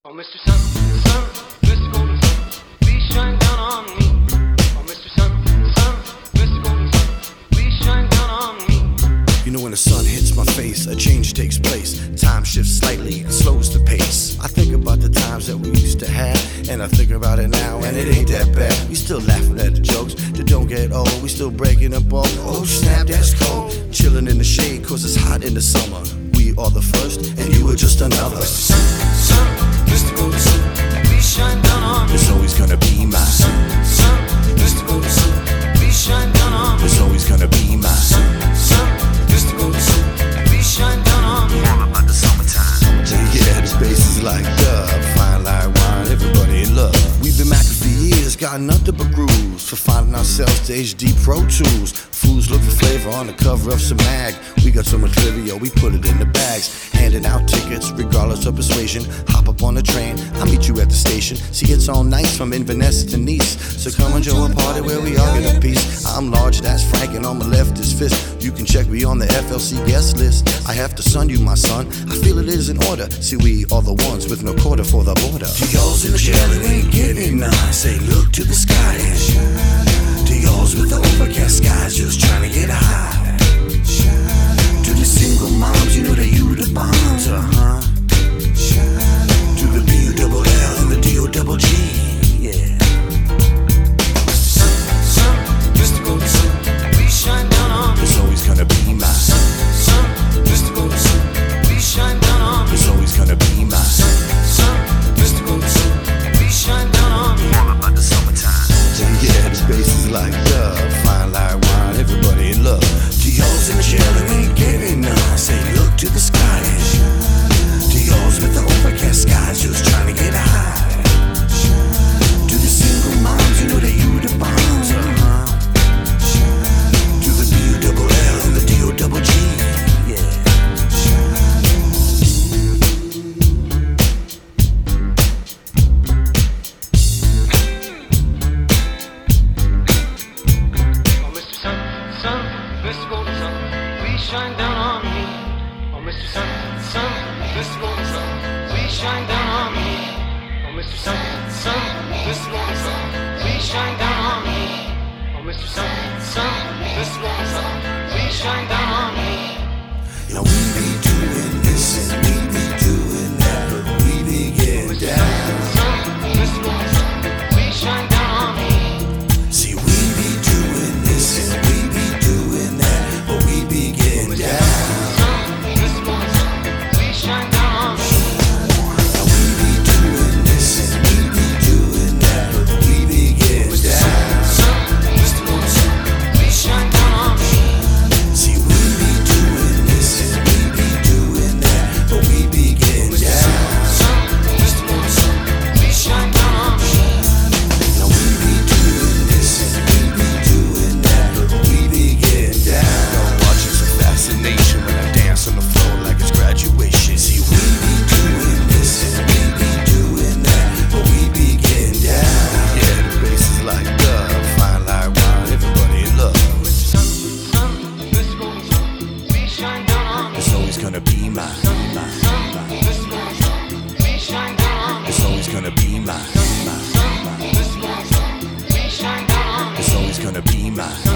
Oh, Mr. Sun, Sun, Mr. Golden Sun, please shine down on me. Oh, Mr. Sun, Sun, Mr. Golden Sun, please shine down on me. You know when the sun hits my face, a change takes place. Time shifts slightly and slows the pace. I think about the times that we used to have, and I think about it now, and it ain't that bad. We still laughing at the jokes that don't get old. We still breaking up all, oh snap, that's cold. Chilling in the shade, cause it's hot in the summer. We are the first, and you were just another. Mr. Sun, Sun, Mr. Golden Sun, please shine down on me. It's always gonna be my Sun, Sun, Mr. Golden Sun, please shine down on me. It's always gonna be my Sun, Sun, Mr. Golden Sun, please shine down on me. All about the summertime. Yeah, the bass is like dub, fine like wine, everybody in love. We've been macking for years, got nothing but grooves for finding ourselves to HD Pro Tools. Fools look for flavor on the cover of some mag. We got so much trivia, we put it in the bags. Handing out tickets, regardless of persuasion. Hop up on the train, I'll meet you at the station. See, it's all nice from Inverness to Nice. So come and join a party where we all get a piece. I'm large, that's Frank, and on my left is Fist. You can check me on the FLC guest list. I have to son you, my son. I feel it is in order. See, we are the ones with no quarter for the border. To y'all's in the jail, it ain't getting none. Say, look to the sky and shine. To y'all's with the overcast skies, just trying to get high. To the single moms, you know that you the bombs, to the B-U-double-L and the D-O-double-G, yeah. Mr. Sun, Sun, Mr. Golden Sun, please shine down on me. It's always gonna be my Sun, Sun, Mr. Golden Sun, please shine down on me. It's always gonna be my Sun, Sun, Mr. Golden Sun, please shine down on me. All about the summertime. Yeah, the bass is like dub, fine like wine, everybody in love. To y'all's in the jail, it ain't getting none. Say, look to the sky and shine. To y'all's with the overcast skies, just trying to get high. To the single moms, you know that you the bombs, to the B-U-double-L and the D-O-double-G, yeah. Oh, Mr. Sun, Sun, Mr. Golden Sun, please shine down on me. Oh, Mr. Sun, Sun, Mr. Golden Sun, please shine down on me. Oh, Mr. Sun, Sun, Mr. Golden Sun, please shine down on me. Oh, Mr. Sun, Sun, Mr. Golden Sun, please shine down on me. Now we be doing this and we be doing that, but we be getting down. Sun, Mr. Golden Sun, please shine down on me. See, we be doing this and we be doing that, but we be getting down. Sun, Mr. Golden Sun, please shine down on me. Now we be doing this and we be doing that, but we be getting down. Sun, Mr. Golden Sun, please shine down on me. See, we be doing this and we be doing that, but we be getting down. Sun, Mr. Golden Sun, please shine down on me. Now we be doing this and we be doing that, but we be getting down. I'm watching some fascination when I dance on the floor like it's graduation. See, we be doing this and we be doing that, but we be getting down. Yeah, the bass is like dub, fine like wine, everybody in love. Sun, Sun, Mr. Golden Sun, please shine down on me. It's always gonna be my Sun, Mr. Golden Sun, please shine down on me. It's always gonna be my Sun, Mr. Golden Sun, please shine down on me. It's always gonna be my